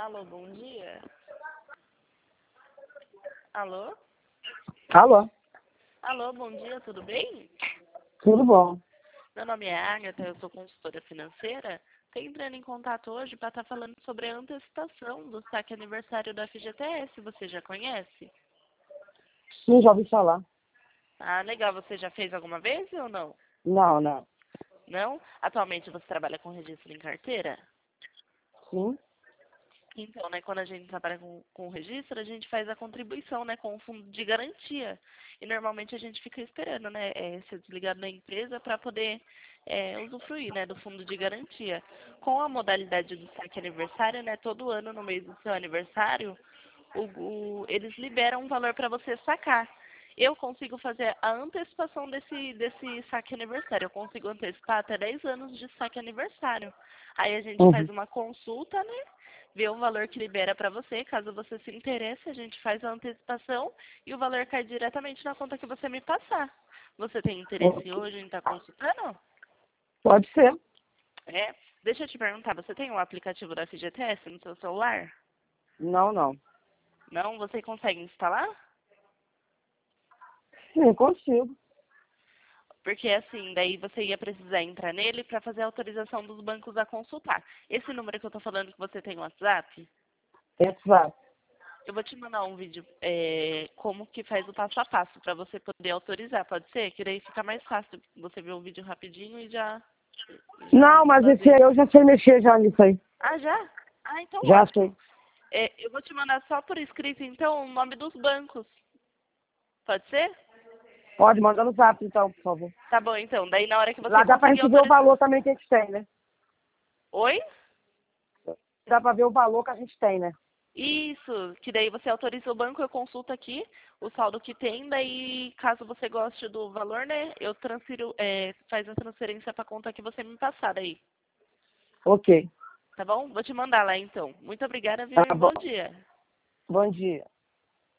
Alô, bom dia. Alô? Alô, Alô, bom dia, tudo bem? tudo bom? Meu nome é Agatha, eu sou consultora financeira. Estou entrando em contato hoje para estar falando sobre a antecipação do saque aniversário da FGTS. Você já conhece? Sim, já ouvi falar. Ah, legal. Você já fez alguma vez ou não? Não, não. Não? Atualmente você trabalha com registro em carteira? Sim, Então, né, quando a gente trabalha com registro, a gente faz a contribuição, né, com o fundo de garantia. E normalmente a gente fica esperando, né, ser desligado da empresa para poder usufruir, né, do fundo de garantia. Com a modalidade do saque aniversário, né, todo ano no mês do seu aniversário, eles liberam um valor para você sacar. Eu consigo fazer a antecipação desse saque aniversário. Eu consigo antecipar até 10 anos de saque aniversário. Aí a gente faz uma consulta, né? Vê o valor que libera para você. Caso você se interesse, a gente faz a antecipação e o valor cai diretamente na conta que você me passar. Você tem interesse ok. hoje em estar consultando? Pode ser. É. Deixa eu te perguntar, você tem o aplicativo da FGTS no seu celular? Não, não. Não? Você consegue instalar? Sim, consigo. Porque assim, daí você ia precisar entrar nele para fazer a autorização dos bancos a consultar. Esse número que eu estou falando que você tem no WhatsApp, Exato. eu vou te mandar um vídeo como que faz o passo a passo para você poder autorizar, pode ser? Que daí fica mais fácil você ver o vídeo rapidinho e já Não, mas esse fazer. aí eu já sei mexer já nisso aí. Ah, já? Ah, então Já sei. ótimo. Eu vou te mandar só por escrito, então, o nome dos bancos. Pode ser? Pode mandar no zap, então, por favor. Tá bom, então. Daí na hora que você Lá dá pra conseguir gente ver o autorizar. valor também que a gente tem, né? Oi? Dá pra ver o valor que a gente tem, né? Isso, que daí você autoriza o banco, eu consulto aqui o saldo que tem, daí caso você goste do valor, né, eu transfiro, faz a transferência para a conta que você me passar daí, Ok. tá bom? Vou te mandar lá então. Muito obrigada, viu, Tá e bom. bom dia. Bom dia.